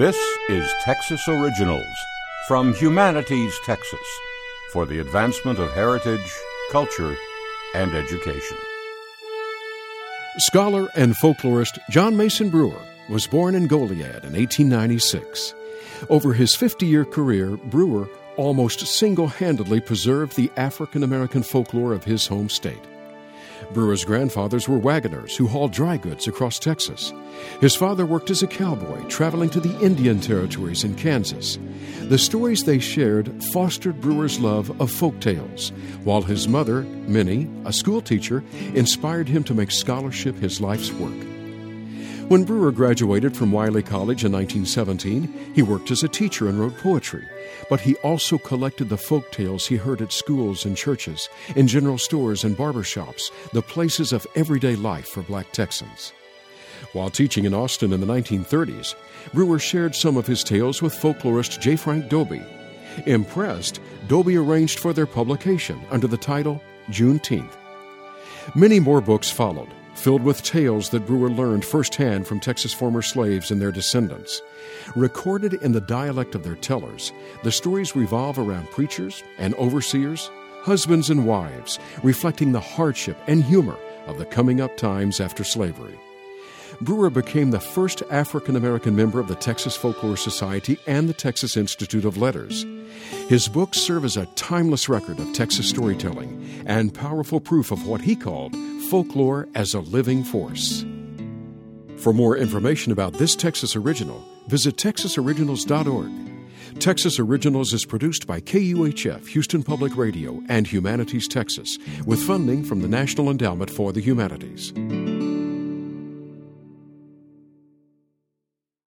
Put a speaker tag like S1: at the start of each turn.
S1: This is Texas Originals from Humanities, Texas, for the advancement of heritage, culture, and education.
S2: Scholar and folklorist John Mason Brewer was born in Goliad in 1896. Over his 50-year career, Brewer almost single-handedly preserved the African-American folklore of his home state. Brewer's grandfathers were wagoners who hauled dry goods across Texas. His father worked as a cowboy, traveling to the Indian territories in Kansas. The stories they shared fostered Brewer's love of folk tales, while his mother, Minnie, a school teacher, inspired him to make scholarship his life's work. When Brewer graduated from Wiley College in 1917, he worked as a teacher and wrote poetry, but he also collected the folk tales he heard at schools and churches, in general stores and barbershops, the places of everyday life for black Texans. While teaching in Austin in the 1930s, Brewer shared some of his tales with folklorist J. Frank Dobie. Impressed, Dobie arranged for their publication under the title Juneteenth. Many more books followed, filled with tales that Brewer learned firsthand from Texas former slaves and their descendants. Recorded in the dialect of their tellers, the stories revolve around preachers and overseers, husbands and wives, reflecting the hardship and humor of the coming-up times after slavery. Brewer became the first African-American member of the Texas Folklore Society and the Texas Institute of Letters. His books serve as a timeless record of Texas storytelling and powerful proof of what he called folklore as a living force. For more information about this Texas Original, visit texasoriginals.org. Texas Originals is produced by KUHF, Houston Public Radio, and Humanities, Texas, with funding from the National Endowment for the Humanities.